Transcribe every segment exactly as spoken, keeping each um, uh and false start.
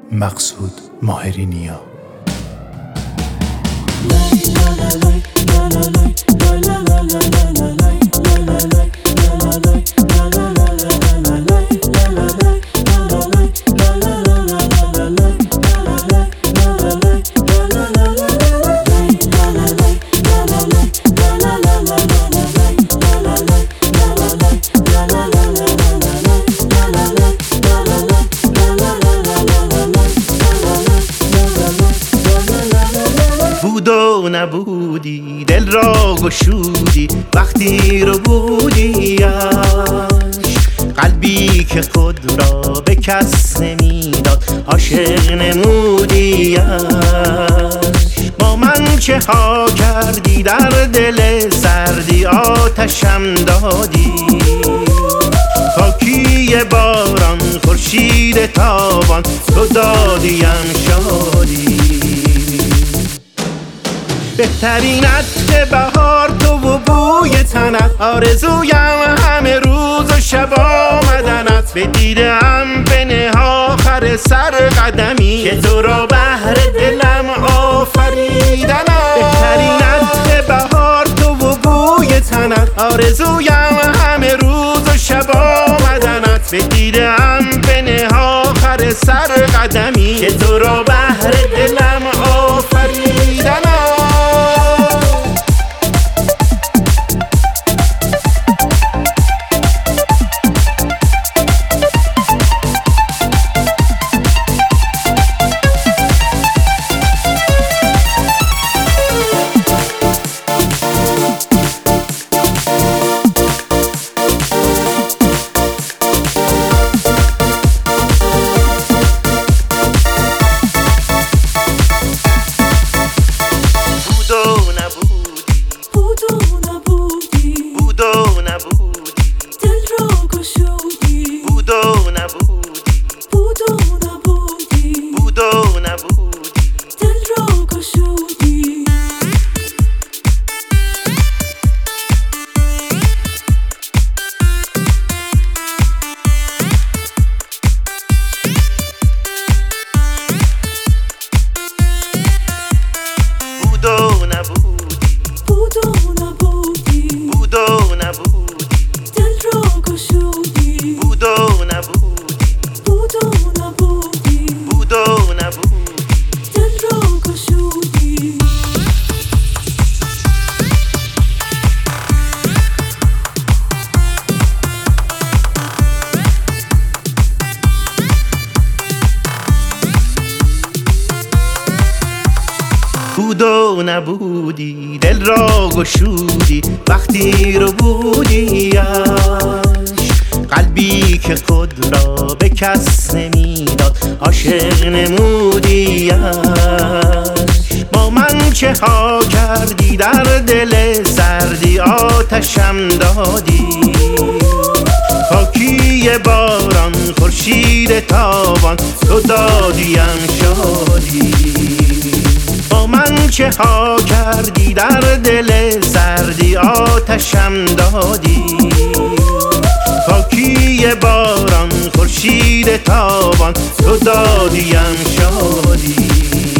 مقصود ماهرینیا. بود و نبودی دل را گشودی وقتی رو بودیش، قلبی که خود را به کس نمیداد عاشق نمودیش. با من چه ها کردی در دل سردی آتشم دادی، خاکی باران خورشید تابان تو دادیم شادی. بهترین عطر بهار تو و بوی تنت، آرزویم همه روز و شب آمدنت. به دیدم بنه آخر سر قدمی که تو را بهر دلم آفریدنت. بهترین عطر بهار تو و بوی تنت، آرزویم همه روز و شب آمدنت. به دیدم بنه آخر سر قدمی که تو را بهر دلم آفریدنت. بود و نبودی دل را گشودی وقتی رو بودیش، قلبی که خود را به کس نمیداد عاشق نمودیش. با من چه ها کردی در دل سردی آتشم دادی، خاکی باران خورشید تابان تو دادیم شادی. با من چه ها کردی در دل سردی آتشم دادی، خاکی باران خورشید تابان تو دادیم شادی.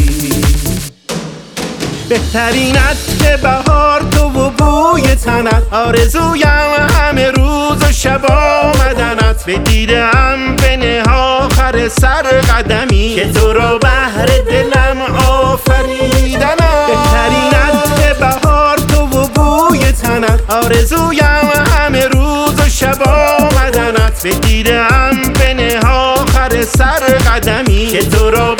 بهترین عطر بهار تو و بوی تنت، آرزویم همه روز و شب آمدنت. به دیدم بنه آخر سر قدمی که تو را بهر دلم آفریدنت. بهترین عطر بهار تو و بوی تنت، آرزویم همه روز و شب آمدنت. به دیدم بنه آخر سر قدمی که تو را